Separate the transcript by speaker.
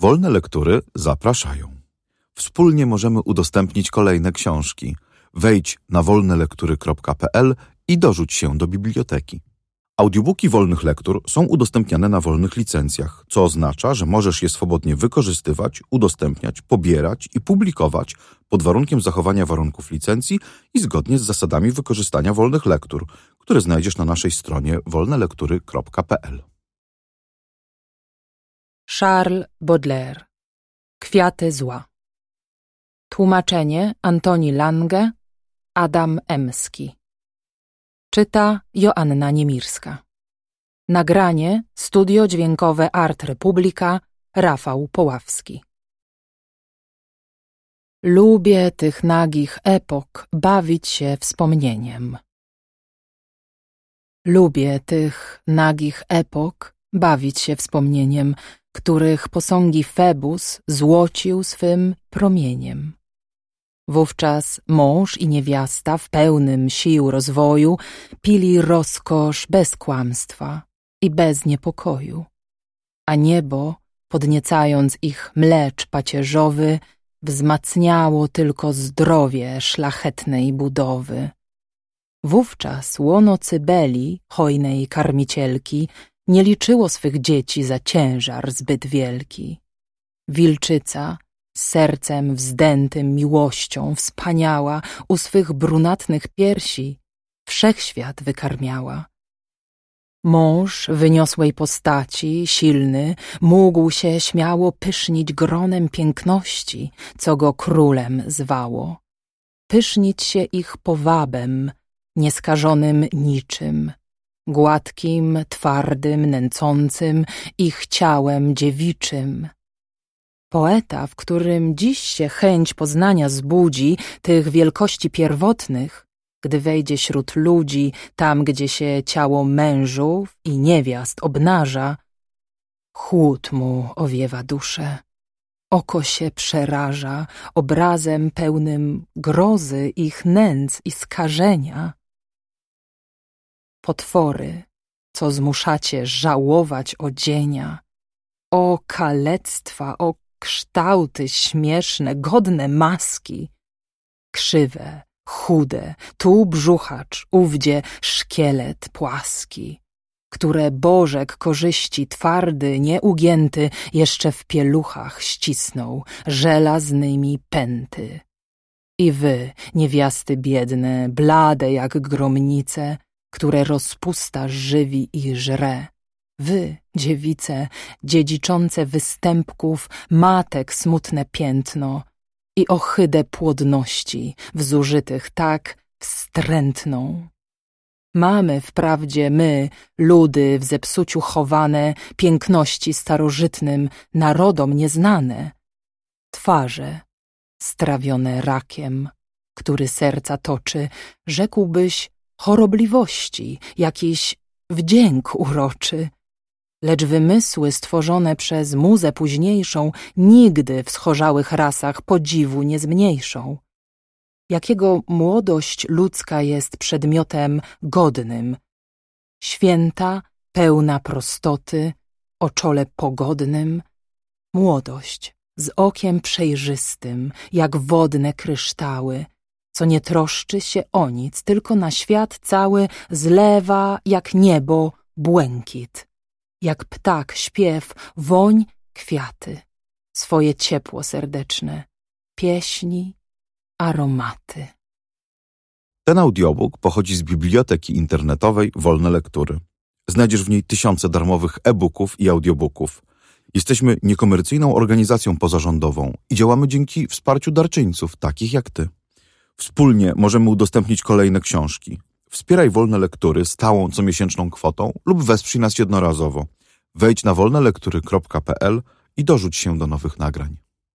Speaker 1: Wolne lektury zapraszają. Wspólnie możemy udostępnić kolejne książki. Wejdź na wolnelektury.pl i dorzuć się do biblioteki. Audiobooki wolnych lektur są udostępniane na wolnych licencjach, co oznacza, że możesz je swobodnie wykorzystywać, udostępniać, pobierać i publikować pod warunkiem zachowania warunków licencji i zgodnie z zasadami wykorzystania wolnych lektur, które znajdziesz na naszej stronie wolnelektury.pl.
Speaker 2: Charles Baudelaire. Kwiaty zła. Tłumaczenie Antoni Lange, Adam Emski. Czyta Joanna Niemirska. Nagranie Studio Dźwiękowe Art Republika, Rafał Poławski. Lubię tych nagich epok bawić się wspomnieniem. Lubię tych nagich epok bawić się wspomnieniem, których posągi Febus złocił swym promieniem. Wówczas mąż i niewiasta w pełnym sił rozwoju pili rozkosz bez kłamstwa i bez niepokoju, a niebo, podniecając ich mlecz pacierzowy, wzmacniało tylko zdrowie szlachetnej budowy. Wówczas łono Cybeli, hojnej karmicielki, nie liczyło swych dzieci za ciężar zbyt wielki. Wilczyca, z sercem wzdętym miłością wspaniała, u swych brunatnych piersi wszechświat wykarmiała. Mąż wyniosłej postaci, silny, mógł się śmiało pysznić gronem piękności, co go królem zwało. Pysznić się ich powabem, nieskażonym niczym, gładkim, twardym, nęcącym, ich ciałem dziewiczym. Poeta, w którym dziś się chęć poznania zbudzi tych wielkości pierwotnych, gdy wejdzie śród ludzi, tam gdzie się ciało mężów i niewiast obnaża, chłód mu owiewa duszę, oko się przeraża obrazem pełnym grozy ich nędz i skażenia. Potwory, co zmuszacie żałować odzienia, o kalectwa, o kształty śmieszne, godne maski, krzywe, chude, tu brzuchacz, ówdzie szkielet płaski, które bożek korzyści twardy, nieugięty, jeszcze w pieluchach ścisnął żelaznymi pęty. I wy, niewiasty biedne, blade jak gromnice, które rozpusta żywi i żre, wy, dziewice, dziedziczące występków matek smutne piętno i ohydę płodności wzużytych tak wstrętną. Mamy wprawdzie my, ludy w zepsuciu chowane, piękności starożytnym, narodom nieznane, twarze strawione rakiem, który serca toczy, rzekłbyś chorobliwości, jakiś wdzięk uroczy, lecz wymysły stworzone przez muzę późniejszą nigdy w schorzałych rasach podziwu nie zmniejszą. Jakiego młodość ludzka jest przedmiotem godnym, święta, pełna prostoty, o czole pogodnym, młodość z okiem przejrzystym, jak wodne kryształy, co nie troszczy się o nic, tylko na świat cały zlewa jak niebo błękit, jak ptak śpiew, woń, kwiaty, swoje ciepło serdeczne, pieśni, aromaty.
Speaker 1: Ten audiobook pochodzi z biblioteki internetowej Wolne Lektury. Znajdziesz w niej tysiące darmowych e-booków i audiobooków. Jesteśmy niekomercyjną organizacją pozarządową i działamy dzięki wsparciu darczyńców, takich jak ty. Wspólnie możemy udostępnić kolejne książki. Wspieraj Wolne Lektury stałą comiesięczną kwotą lub wesprzyj nas jednorazowo. Wejdź na wolnelektury.pl i dorzuć się do nowych nagrań.